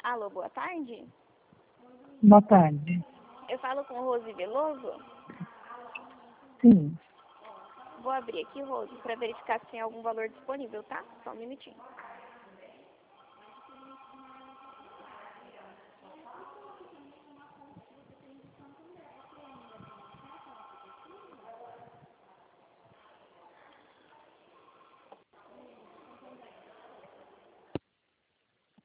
Alô, boa tarde. Boa tarde. Eu falo com Rose Veloso. Sim. Vou abrir aqui, Rose, para verificar se tem algum valor disponível, tá? Só um minutinho.